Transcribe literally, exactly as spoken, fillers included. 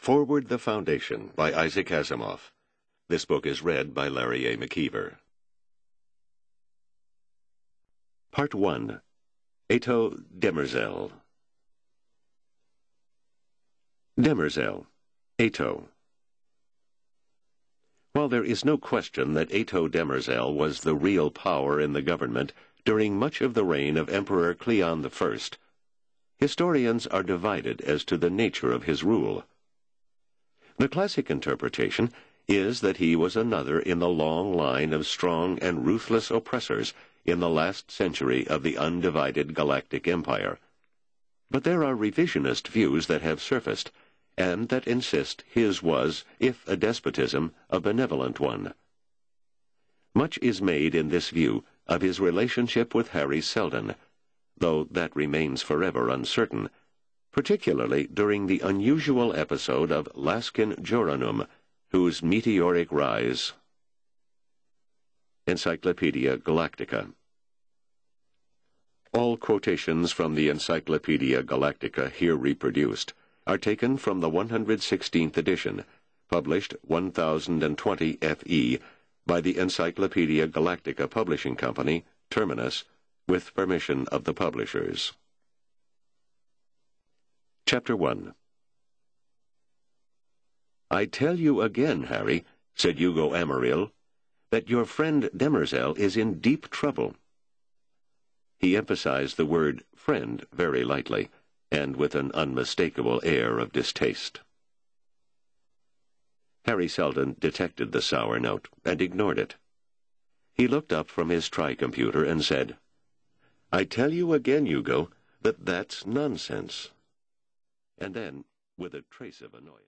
Forward the Foundation by Isaac Asimov. This book is read by Larry A. McKeever. Part one. Ato Demerzel. Demerzel. Ato. While there is no question that Ato Demerzel was the real power in the government during much of the reign of Emperor Cleon the First, historians are divided as to the nature of his rule. The classic interpretation is that he was another in the long line of strong and ruthless oppressors in the last century of the undivided galactic empire. But there are revisionist views that have surfaced, and that insist his was, if a despotism, a benevolent one. Much is made in this view of his relationship with Hari Seldon, though that remains forever uncertain, particularly during the unusual episode of Laskin Joranum, whose meteoric rise. Encyclopedia Galactica. All quotations from the Encyclopedia Galactica here reproduced are taken from the one hundred sixteenth edition, published one thousand twenty F E by the Encyclopedia Galactica Publishing Company, Terminus, with permission of the publishers. Chapter one. "I tell you again, Harry," said Hugo Amaril, "that your friend Demerzel is in deep trouble." He emphasized the word friend very lightly, and with an unmistakable air of distaste. Hari Seldon detected the sour note and ignored it. He looked up from his tri-computer and said, "I tell you again, Hugo, that that's nonsense." And then, with a trace of annoyance,